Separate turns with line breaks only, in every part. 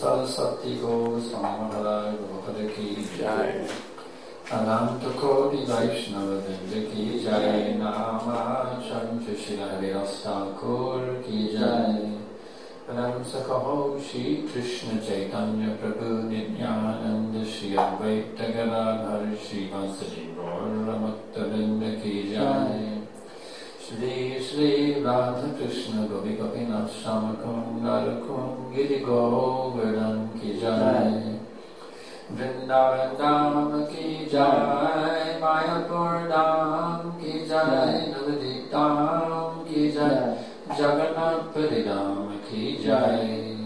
Saraswati Goswami Maharaj Gopal Ki Jai. Ananta Koti Vaishnava Vrinda Ki Jai. Nama Chancha Shila Haridas Thakur Ki Jai. Param Sakho Shri Krishna Chaitanya Prabhu Nityananda Shri Advaita Gadadhar Shri Vasadi Gaura Bhakta Vrinda Ki Jai. Shri Shri Radha Krishna Gopi Gopinath Shamakund Radhakund Giri Govardhan Ki Jai. Vrindavan Dham Ki Jai. Mayapur Dham Ki Jai. Navadvip Dham Ki Jai. Jagannath Puri Dham Ki Jai.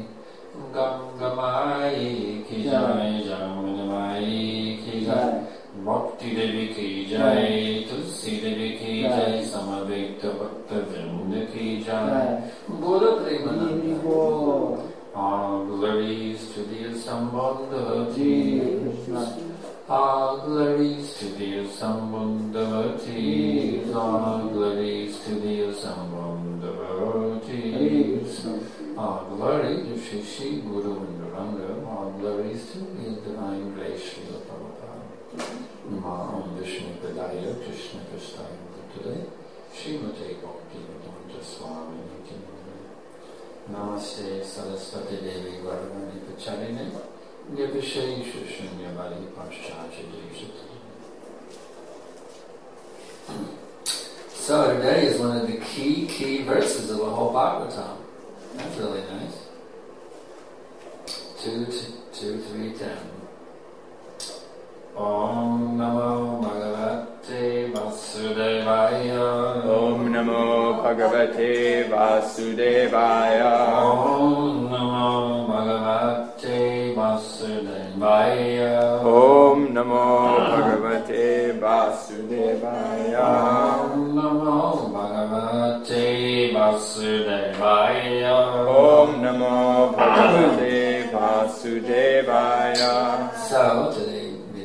Gangamai Ki Jai. Jamunamai Ki Jai. Bhakti Devi Ki Jai. Tulsi Devi Ki Jai. Samaveta Bhakta Vrinda Ki Jai. Guru Premananda. All glories to the assembled devotees. All glories to the assembled devotees. All glories to the assembled devotees. All glory to Shri Shri Guru Vrinda. All glories to His Divine Grace Srila Prabhupada. Om Vishnu Padaya Krishna Prasthaya Bhutale Srimate Bhakti Vedanta Swami Niti. Namaste Saraswati Devi Gauravani Pacharine Nirvishesha Shunyavadi Paschatya Devasati. So today is one of the key verses of the whole Bhagavatam. That's really nice. 2, 3, 10. Om Namo Bhagavate Vasudevaya.
Om Namo Bhagavate Vasudevaya.
Om Namo Bhagavate Vasudevaya.
Om Namo Bhagavate Vasudevaya.
Om Namo Bhagavate Vasudevaya.
Om Namo Bhagavate Vasudevaya.
So today,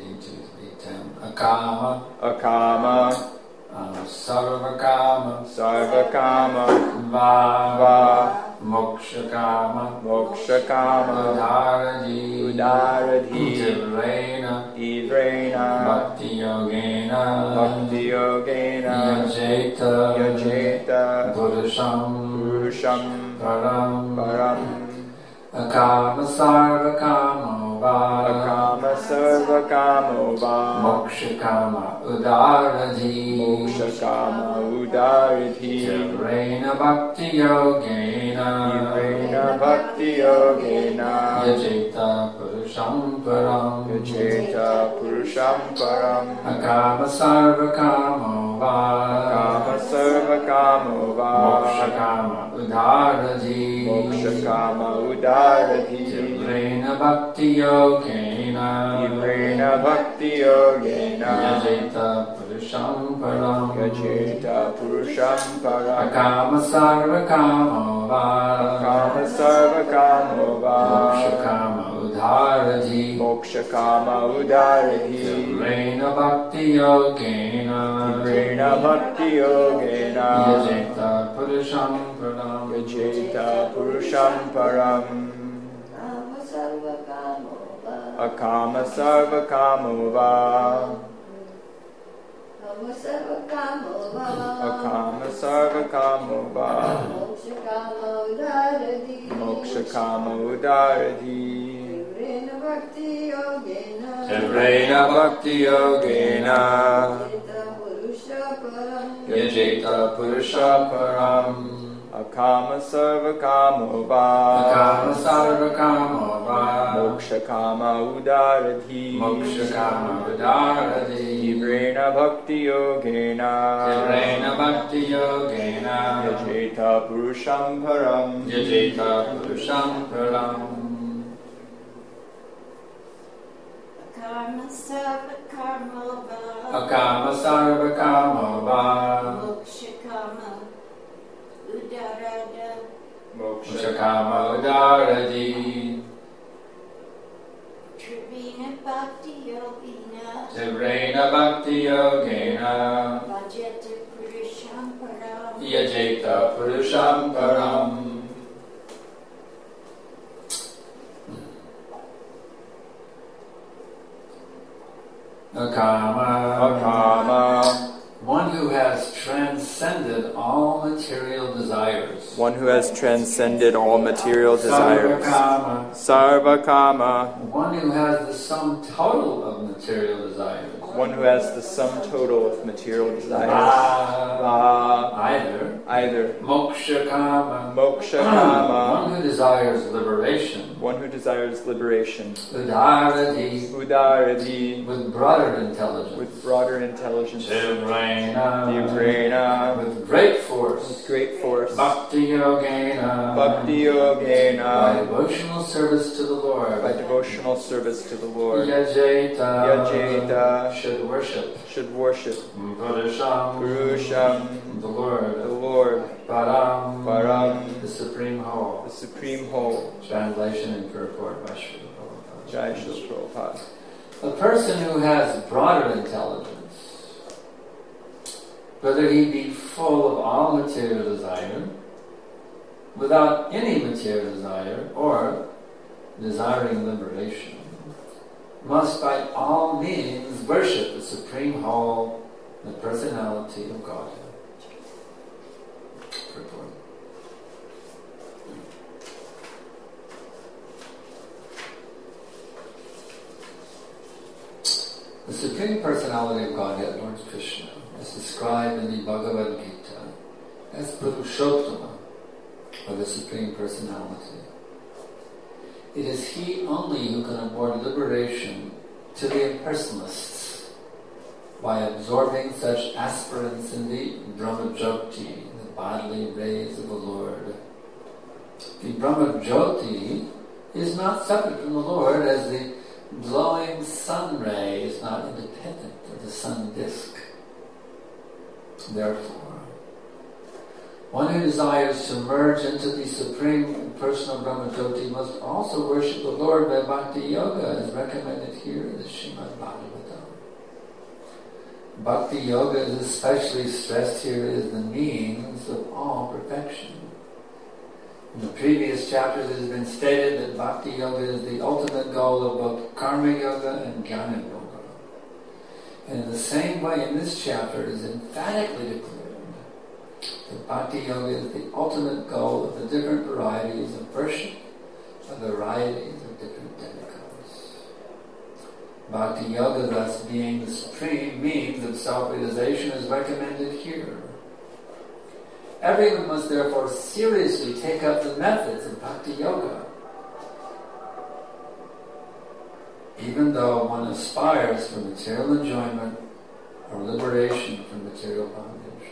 Akama,
Akama,
Sarvakama,
Sarvakama,
Va, Mokshakama,
Mokshakama,
Udaradhi,
Udaradhi,
Tivrena,
Ivrena,
Bhakti Yogena,
Bhakti Yogena,
Yajeta,
Yajeta,
Purusham,
Purusham,
Param,
Param,
Akama Sarvakama, Va,
Akama Sarvakama, Va,
Mokshakama, Udaradhi,
Mokshakama, Udaradhi,
Tivrena Bhakti Yogena,
Ivrena, Bhakti Yogena,
Yajeta Purusham Param,
Yajeta, Purusham, Param,
Akama Sarvakama, Va,
Akama Sarvakama, Va,
Mokshakama, Udaradhi,
Mokshakama, Udaradhi,
Tivrena Bhakti Yogena,
Ivrena, Bhakti Yogena,
Yajeta Purusham Param,
Yajeta, Purusham, Param,
Akama Sarvakama, Va,
Akama Sarvakama, Va,
Mokshakama Udaradhi,
Mokshakama, Udaradhi,
Tivrena Bhakti Yogena,
Ivrena, Bhakti Yogena,
Yajeta Purusham Param,
Yajeta, Purusham, Param, Akama Sarvakama, Va, Akama Sarvakama, Va, Mokshakama, Udaradhi,
Tivrena Bhakti Yogena, Yajeta Purusha Param,
Akama Sarvakama, Va,
Akama Sarvakama, Va,
Mokshakama, Udaradhi,
Mokshakama Udaradhi,
Tivrena Bhakti Yogena,
Tivrena Bhakti Yogena,
Yajeta Purusham Param,
Yajeta Purusham Param,
Akama Sarvakama,
Akama Sarvakama, Va,
Mokshakama, Udarada,
Mokshakama Udaradhi,
Trivena Bhakti Yogena,
Tivrena Bhakti Yogena,
Vajeta Purusham Param,
Yajeta Purusham Param.
Akama,
one who has transcended all material desires.
one who has transcended all material desires.
Sarvakama,
Sarvakama,
one who has the sum total of material desires.
one who has the sum total of material desires.
Either. Mokshakama,
Mokshakama,
one who desires liberation.
one who desires liberation.
Udarati,
Udarati,
with broader intelligence.
with broader intelligence.
Tivrena,
Tivrena,
with great force.
with great force.
Bhakti Yogena,
Bhakti Yogena,
by devotional service to the Lord.
by devotional service to the Lord.
Yajeta, should worship.
should worship.
Purusham,
Purusham,
the Lord.
the Lord.
Param,
Param,
the supreme whole.
the supreme whole.
Translation and purport by Srila Prabhupada.
Jai Srila Prabhupada.
A person who has broader intelligence, whether he be full of all material desire, without any material desire, or desiring liberation, must by all means worship the supreme whole, the personality of Godhead. Purport. The Supreme Personality of Godhead, Lord Krishna, is described in the Bhagavad Gita as Purushottama, or the Supreme Personality. It is He only who can award liberation to the impersonalists by absorbing such aspirants in the Brahmajyoti, the bodily rays of the Lord. The Brahmajyoti is not separate from the Lord, as the glowing sun ray is not independent of the sun disk. Therefore, one who desires to merge into the Supreme Personal Brahmajyoti must also worship the Lord by Bhakti Yoga, as recommended here in the Srimad Bhagavatam. Bhakti Yoga is especially stressed here as the means of all perfection. In the previous chapters it has been stated that Bhakti Yoga is the ultimate goal of both Karma Yoga and Jnana Yoga. And in the same way, in this chapter it is emphatically declared that Bhakti Yoga is the ultimate goal of the different varieties of worship, of varieties of different demigods. Bhakti Yoga, thus being the supreme means of self-realization, is recommended here. Everyone must therefore seriously take up the methods of Bhakti Yoga, even though one aspires for material enjoyment or liberation from material bondage.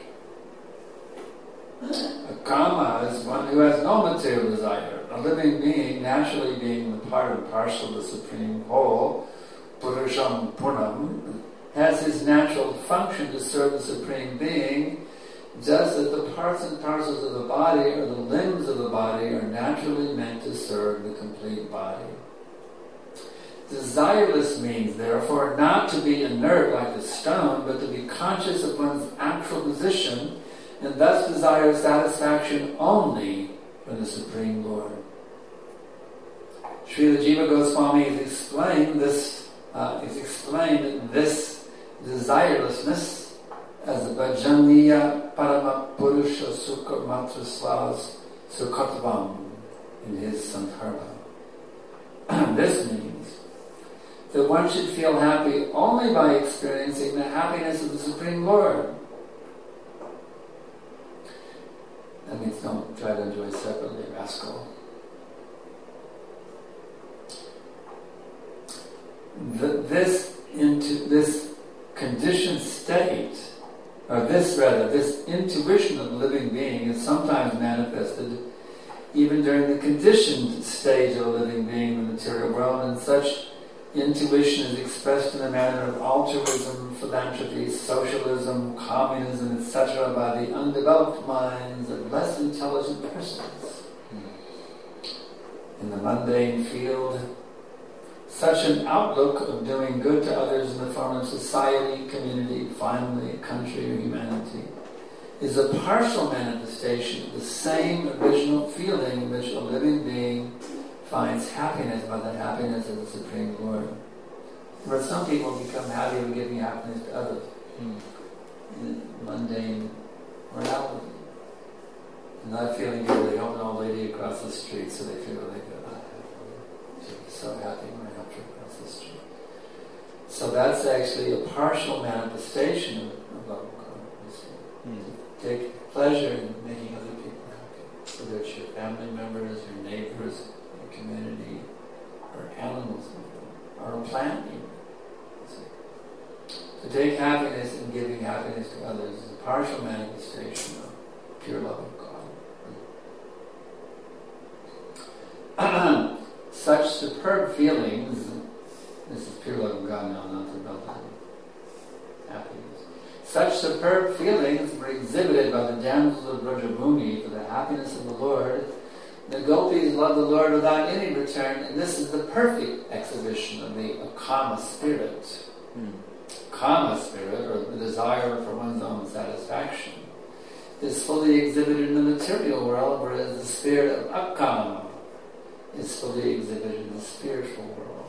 A kama is one who has no material desire. A living being, naturally being the part and parcel of the Supreme Whole, Purusham Punam, has his natural function to serve the Supreme Being, just as the parts and parcels of the body or the limbs of the body are naturally meant to serve the complete body. Desireless means, therefore, not to be inert like a stone, but to be conscious of one's actual position, and thus desire satisfaction only from the Supreme Lord. Srila Jiva Goswami has explained this desirelessness as the Bhajaniya Parama Purusha Sukha Matraslas Sukhatvam in his Sandarbha. This means that one should feel happy only by experiencing the happiness of the Supreme Lord. That means don't try to enjoy separately, rascal. This conditioned state, or this intuition of the living being is sometimes manifested even during the conditioned stage of a living being in the material world, and such intuition is expressed in a manner of altruism, philanthropy, socialism, communism, etc. by the undeveloped minds of less intelligent persons. In the mundane field, such an outlook of doing good to others in the form of society, community, family, country, or humanity is a partial manifestation of the same original feeling in which a living being finds happiness by the happiness of the Supreme Lord.
But some people become happy with giving happiness to others
Mm.
in mundane morality. And not feeling good, they help an old lady across the street, so they feel really good. She'll be so happy when I helped her across the street. So that's actually a partial manifestation of love of God. You see.
Mm.
Take pleasure in making other people happy, whether it's your family members, your neighbors, your community, or animals, or a plant even. You see. To take happiness in giving happiness to others is a partial manifestation of pure love of God. Such superb feelings, this is pure love of God now, not about happiness. Such superb feelings were exhibited by the damsels of Brajabhumi for the happiness of the Lord. The gopis loved the Lord without any return, and this is the perfect exhibition of the kama spirit.
Mm.
Kama spirit, or the desire for one's own satisfaction, is fully exhibited in the material world, whereas the spirit of akama is fully exhibited in the spiritual world.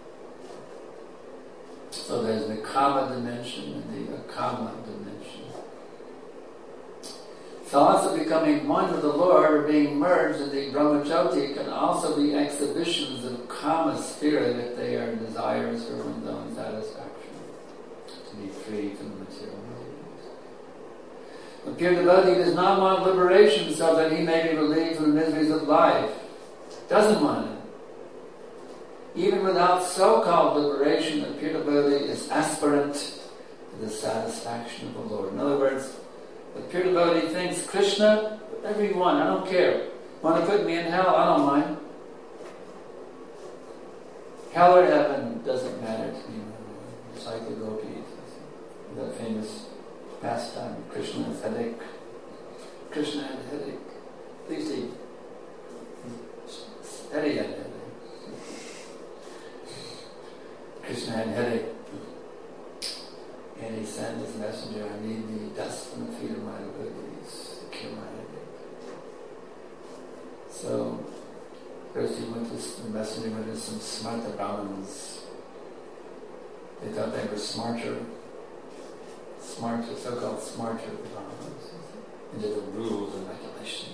So there's the kama dimension and the akama dimension. Thoughts of becoming one with the Lord or being merged in the Brahmajyoti can also be exhibitions of kama spirit if they are desires for one's own satisfaction, to be free from the material world. The pure devotee does not want liberation so that he may be relieved from the miseries of life. Doesn't want it. Even without so-called liberation, the pure devotee is aspirant to the satisfaction of the Lord. In other words, the pure devotee thinks, Krishna, whatever you want, I don't care. Want to put me in hell? I don't mind. Hell or heaven doesn't matter to me. It's like the gopis. That famous pastime, Krishna has headache. Krishna had a headache. Please see. Eddie had a headache. Krishna had a headache. And he sent his messenger, I need the dust from the feet of my devotees to cure my headache. So, first the messenger went to some smarta Brahmins. They thought they were smarter, so-called smarter Brahmins, into the rules and regulations.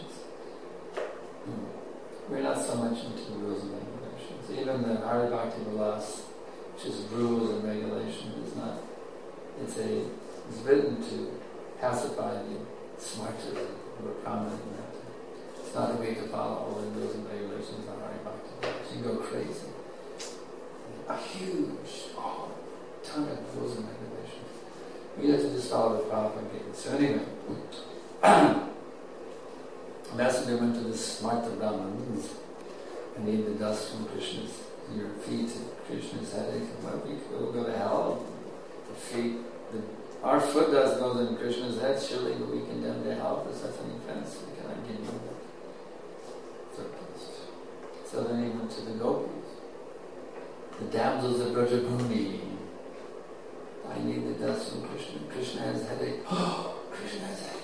We're not so much into the rules and regulations. Even the Hari Bhakti Vilas, which is rules and regulations, is not. It's written to pacify the smarter who are prominent in that. It's not a way to follow all the rules and regulations on Hari Bhakti Vilas. You go crazy. A huge, ton of rules and regulations. We have to just follow the Prabhupada gave. So anyway, the messenger went to the smarta Brahmins and need the dust from Krishna's your feet, Krishna's headache. Well, we'll go to hell. The feet, our foot does go in Krishna's head, surely we condemn to hell for such an offense. We cannot give you that. So then he went to the gopis, the damsels of Brajabhumi. I need the dust from Krishna. Krishna has a headache. Krishna has a headache.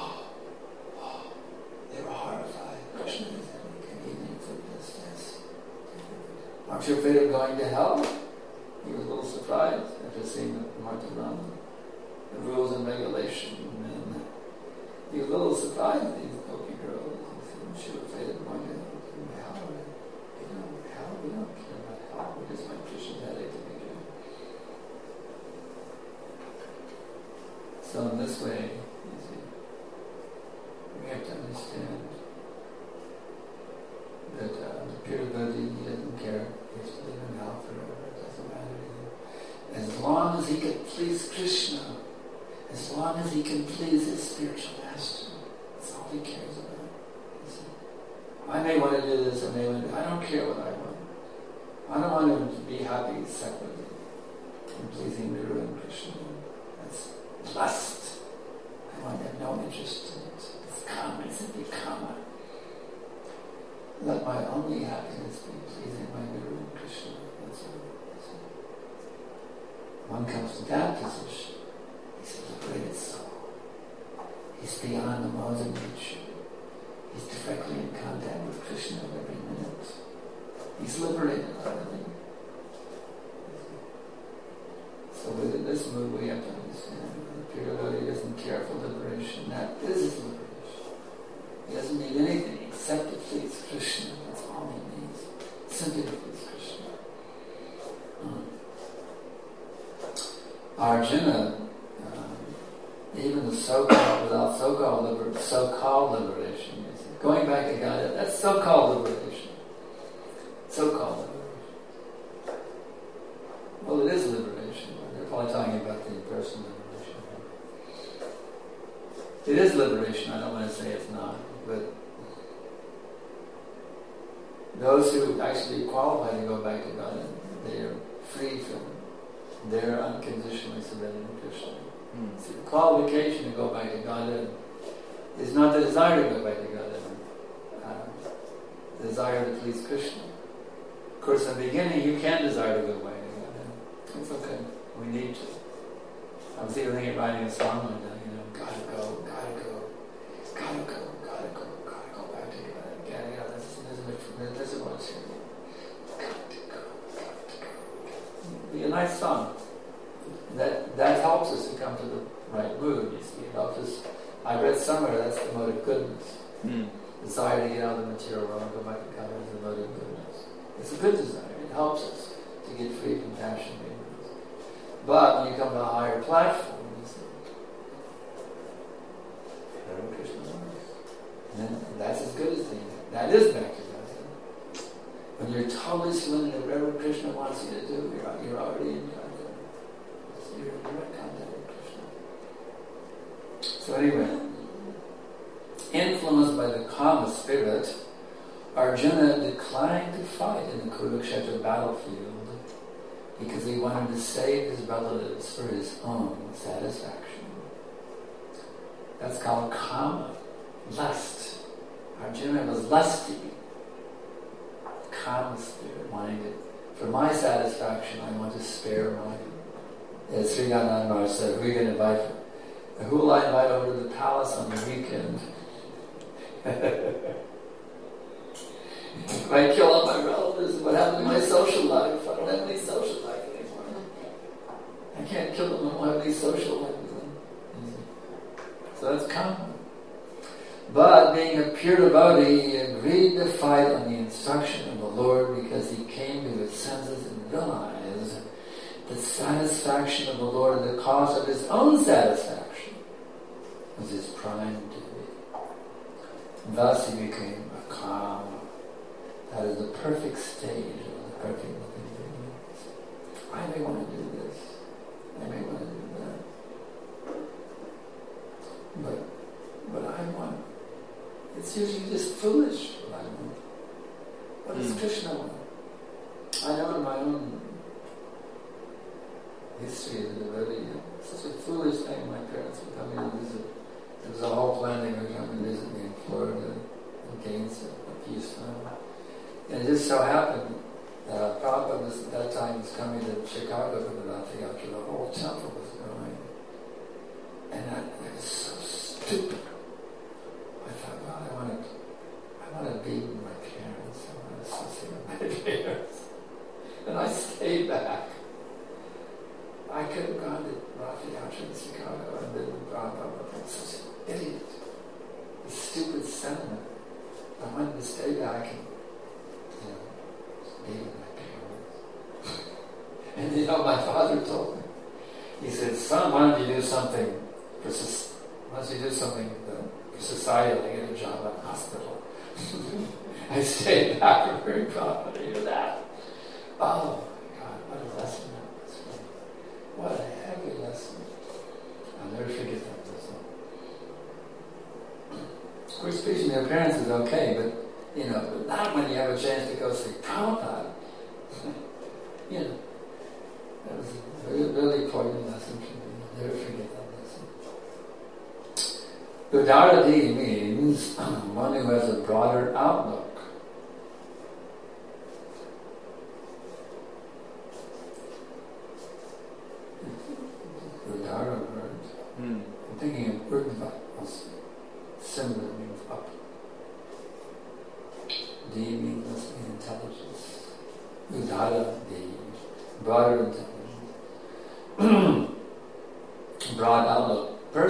They were horrified. Krishna has a headache. And he needs this, yes. Aren't you afraid of going to hell? He was a little surprised after seeing the Martha Brahman, the rules and regulations. And he was a little surprised at these gopi girls. He said, aren't you afraid of going to hell? We don't care about hell. We just want Krishna's headache to be good. So in this way, you see, we have to understand that the pure devotee, he doesn't care. He's living in hell forever. It doesn't matter to him. As long as he can please Krishna, as long as he can please his spiritual master, that's all he cares about. You see? I may want to do this, I may want to do. I don't care what I want. I don't want him to be happy separately and pleasing Guru and Krishna. That's lust. I want to have no interest in it. It's karma. It's simply karma. Let my only happiness be pleasing my Guru and Krishna. That's all. One comes to that position. He's a liberated soul. He's beyond the laws of nature. He's directly in contact with Krishna every minute. He's liberated utterly. Arjuna, even the so-called, without so-called liberation, going back to God, that's so-called liberation. So-called liberation. Well, it is liberation. They're probably talking about the impersonal liberation. It is liberation. I don't want to say it's not, but those who actually qualify to go back to God, they are free from their unconditionally surrendering to Krishna. So the qualification to go back to God is not the desire to go back to God, the desire to please Krishna. Of course, in the beginning, you can desire to go back to God. It's okay. We need to. I was even thinking of writing a song like that, gotta go back to God. This is what's here. Gotta go. Be a nice song. That helps us to come to the right mood, you see. It helps us. I read somewhere that's the mode of goodness. Desire to get out of the material world and go back to God is the mode of goodness. It's a good desire. It helps us to get free from passion. But when you come to a higher platform, you say, Hare Krishna. And then that's as good as that is back to God. When you're totally surrendered to whatever Krishna wants you to do, you're already in God. So you're in direct contact with Krishna. So anyway, influenced by the Kama spirit, Arjuna declined to fight in the Kurukshetra battlefield because he wanted to save his relatives for his own satisfaction. That's called Kama, lust. Arjuna was lusty. Kama spirit, wanting it. For my satisfaction, I want to spare my... As Sri Gananmar said, we're going to invite... Who will I invite over to the palace on the weekend? If I kill all my relatives, what happened to my social life? I don't have any social life anymore. I can't kill them, I don't have any social life with them. So that's common. But being a pure devotee, he agreed to fight on the instruction of the Lord because he came to his senses and realized that satisfaction of the Lord and the cause of his own satisfaction was his prime duty. Thus he became a calm. That is the perfect stage of the perfect living being. I may want to do this. I may want to do that. But I want. It's usually just foolish what I want. What does Krishna want? I know in my own history as a devotee, it's such a foolish thing. My parents would come in and visit. There was a whole plan they were coming to visit me in Florida, in Gainesville, a few times. And it just so happened that Prabhupada was, at that time was coming to Chicago for the Rath Yatra. The whole temple was growing. And it was so stupid. I thought, well, I want to be with my parents. I want to associate with my parents. And I stayed back. I could have gone to Rath Yatra in Chicago and been with Prabhupada, but I'm such an idiot. A stupid sentiment. I wanted to stay back and be with my parents. And my father told me, he said, son, why don't you do something for society, like get a job at a hospital. I stayed back and very proud to hear that. Oh my God, what a lesson that was for me. What a heavy lesson. I'll never forget that lesson. Of course, preaching to their parents is okay, but but not when you have a chance to go see Prabhupada. That was a really, really important lesson for me. I'll never forget that lesson. Udarati means one who has a broader outlook. Udara word. I'm thinking of Urdhva, similar means up. D means intelligence. Udara, the broader intelligence. Broad outlook.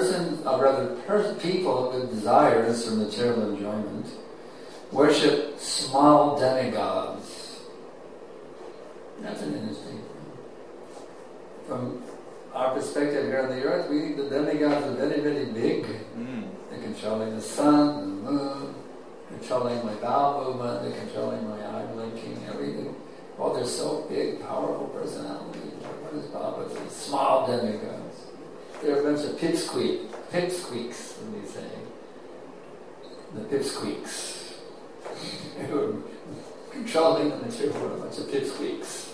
People with desires for material enjoyment worship small demigods. That's an interesting thing. From our perspective here on the earth, we think the demigods are very, very big. They're controlling the sun, the moon, controlling my bowel movement, they're controlling my eye blinking, everything. Oh, they're so big, powerful personalities. What is Baba? Small demigods. They're a bunch of pipsqueaks, what do you say? The pipsqueaks. Who are controlling the material world, a bunch of pipsqueaks.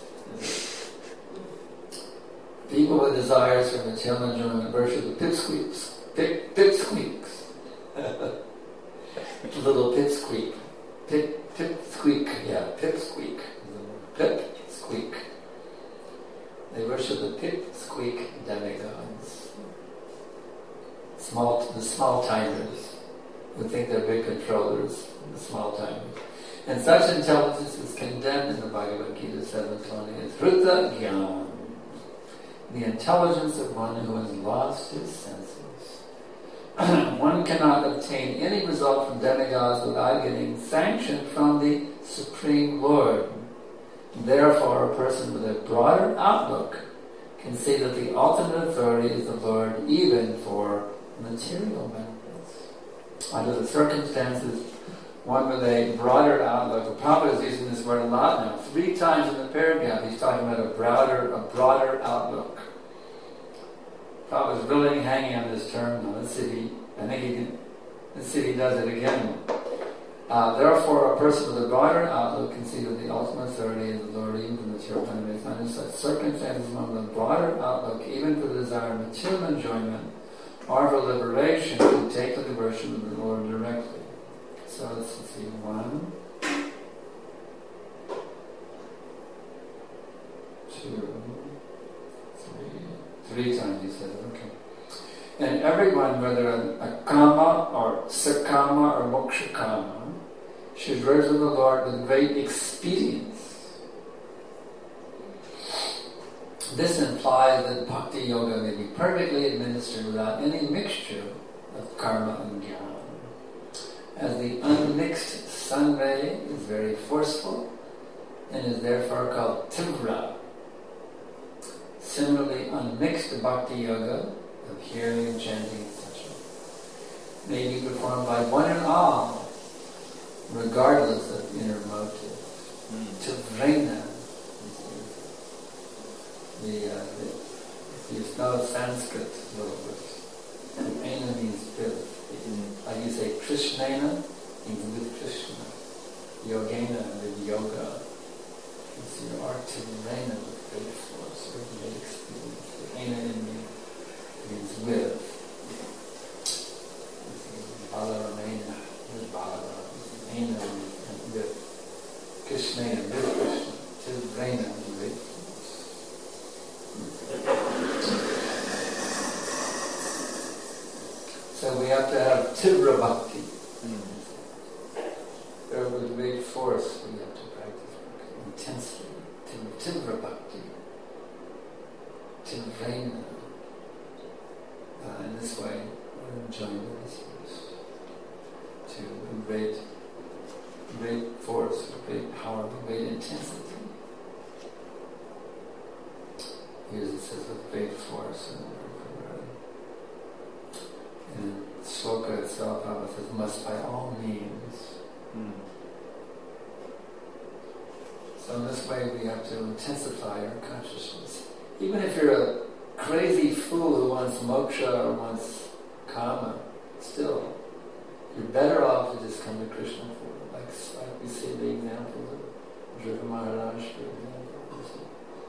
People with desires for material enjoyment worship the pipsqueaks. Pipsqueaks. Little pipsqueak. Pipsqueak. Yeah, pipsqueak. Pipsqueak. They worship the pipsqueak demigods. The small timers who think they're big controllers, the small timers. And such intelligence is condemned in the Bhagavad Gita 7:20 as Hrita Gyan, the intelligence of one who has lost his senses. One cannot obtain any result from demigods without getting sanction from the Supreme Lord. Therefore, a person with a broader outlook can see that the ultimate authority is the Lord even for material benefits. Under the circumstances, one with a broader outlook, the Prabhupada is using this word a lot now. 3 times in the paragraph he's talking about a broader outlook. Prabhupada is really hanging on this term now. Let's see if he does it again. Therefore, a person with a broader outlook can see that the ultimate authority is the Lord even for material benefits. Under such circumstances, one with a broader outlook, even for the desire of material enjoyment or for liberation, can take the devotion of the Lord directly. So let's see, 1, 2, 3 times he said, okay. And everyone, whether a kama or sakama or mokshakama, should worship the Lord with great expedience. This implies that bhakti yoga may be perfectly administered without any mixture of karma and jnana. As the unmixed sun ray is very forceful and is therefore called tivra. Similarly, unmixed bhakti yoga of hearing and chanting, etc., may be performed by one and all, regardless of inner motive. Tivrena. If you know Sanskrit a little bit, Tivrena means with. Like you say, Krishnena means with Krishna. Yogena with yoga. So you are Tivrena with great force, with great experience. Tivrena means with. Balaramena with Balarama. Ena means with. Krishnena with Krishna. Tivrena with great force. So we have to have Tivra Bhakti. With great force we have to practice bhakti intensely. Tivra Bhakti. Tivrena. In this way, we're enjoying this verse. To great force, great power, great intensity. Here it says with great force. And the sloka itself, Prabhupada says, must by all means. So in this way we have to intensify our consciousness. Even if you're a crazy fool who wants moksha or wants kama, still, you're better off to just come to Krishna for it. Like we see the example of Dhruva Maharaj, for example.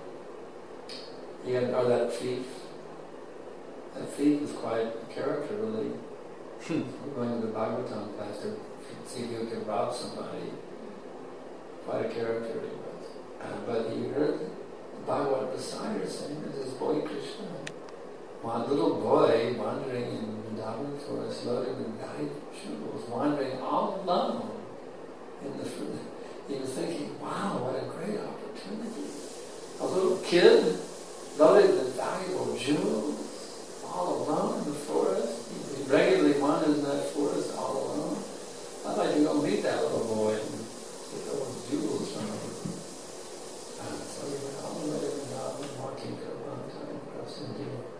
Or that thief. That thief was quite a character, really. We're going to the Bhagavatam class to see if he could rob somebody. Quite a character he was. But he heard the Bhagavad Rasaya saying, there's this boy Krishna. One little boy wandering in Vrindavan forest, loaded with guide jewels, wandering all alone in the fruit. He was thinking, wow, what a great opportunity. A little kid loaded with valuable jewels, all alone in the forest. He regularly wandered in that forest all alone. I'd like to go meet that little boy and get those jewels from him. So he went all the way to Vrindavan, walking for a long time across India.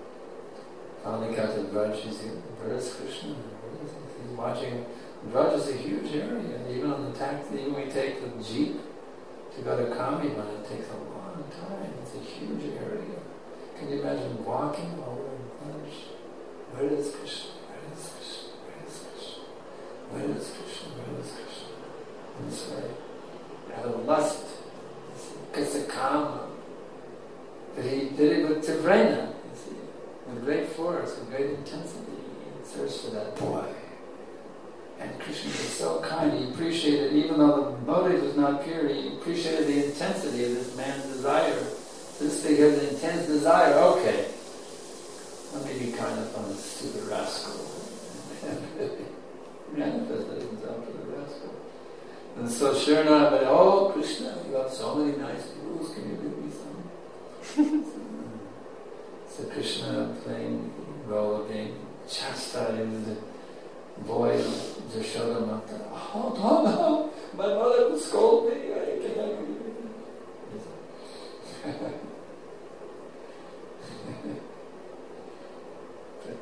out to Braj, you see, where is Krishna? He's watching. Braj is a huge area. Even on the taxi, even when we take the jeep to go to Kamivan, it takes a long time. It's a huge area. Can you imagine walking over in Braj? Where is Krishna? Where is Krishna? Where is Krishna? Where is Krishna? Where is Krishna? In this way, out of lust, it's a kama. But he did it with Tivrena, you see, with great force, with great intensity. He searched for that boy. And Krishna was so kind, he appreciated, even though the motive was not pure, he appreciated the intensity of this man's desire. This thing has an intense desire, okay. Let me be kind upon this stupid rascal. And manifested himself to the rascal. And so sure enough, but oh Krishna, you have so many nice rules, can you give me some? So Krishna playing the role of being chastised, boy of Jashodamata. Oh no, my mother will scold me, I cannot give you. But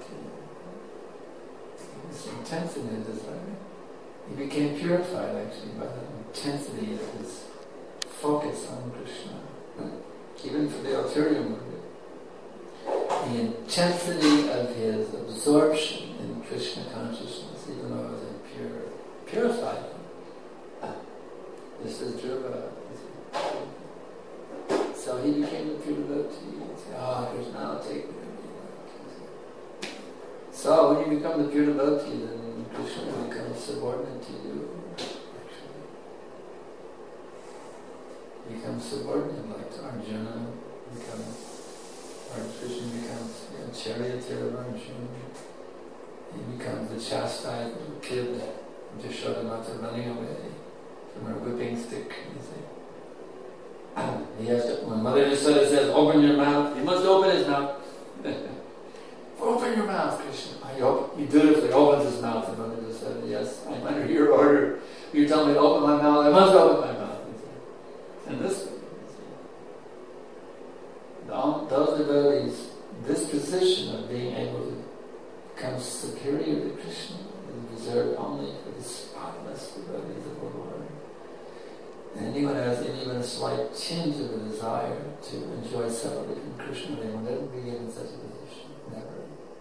this intensity in his desire, he became purified actually by the intensity of his focus on Krishna. Even for the ulterior motive. The intensity of his absorption in Krishna consciousness, even though it was impure, purified him. This is Dhruva. So he became a pure devotee. He said, oh, Krishna, I'll take me. So when you become the pure devotee, then Krishna becomes subordinate to you. Becomes subordinate, like to Arjuna, Krishna becomes charioteer of Arjuna. He becomes the chastised little kid, Jashodamata, running away from her whipping stick. He has to, when Mother Yashoda says, open your mouth, he must open his mouth. Open your mouth, Krishna. He dutifully opens his mouth, and Mother Yashoda, yes, I'm under your order. You tell me to open my mouth, I must open my mouth. And this way, those devotees, this position of being able to become superior to Krishna is reserved only for the spotless devotees of the Lord. And anyone who has even a slight tinge of a desire to enjoy separately from Krishna, they will never be given such a position. Never.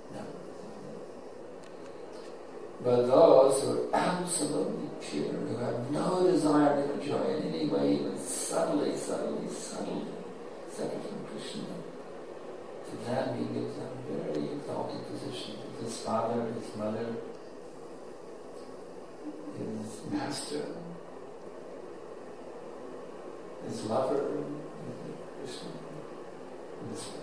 But those who are absolutely pure, who have no desire to enjoy in any way, even subtly, separate from Krishna, to them he gives them a very exalted position. His father, his mother, his master, his lover, Krishna, in this way.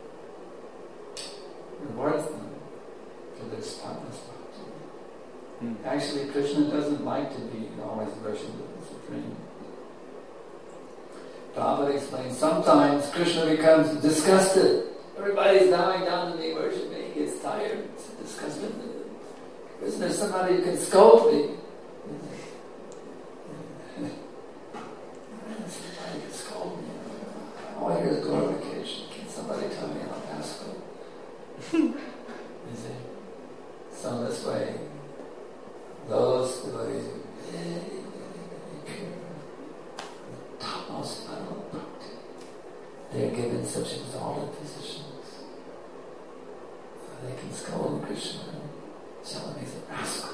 Rewards them for their spotless bhakti. Actually, Krishna doesn't like to be always worshipped as the Supreme. Prabhupada explains, sometimes Krishna becomes disgusted. Everybody's bowing down to me, worship me. He gets tired, disgusted. Isn't there somebody who can scold me? Somebody can scold me. All I hear is glorification. Can somebody tell me I'm a rascal? You see? So this way, those devotees are very, very, very pure, the topmost level of bhakti. They are given such exalted positions. They can scold Krishna and tell him he's a rascal.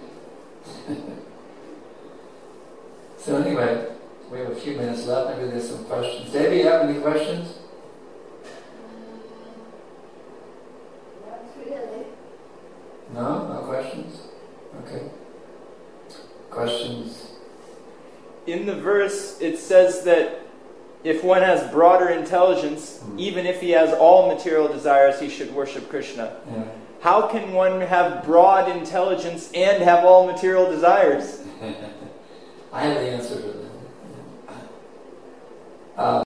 So anyway, we have a few minutes left. Maybe there's some questions. Debbie, you have any questions?
Not really.
No? No questions? Okay. Questions?
In the verse, it says that if one has broader intelligence, even if he has all material desires, he should worship Krishna.
Yeah.
How can one have broad intelligence and have all material desires?
I have the answer to that.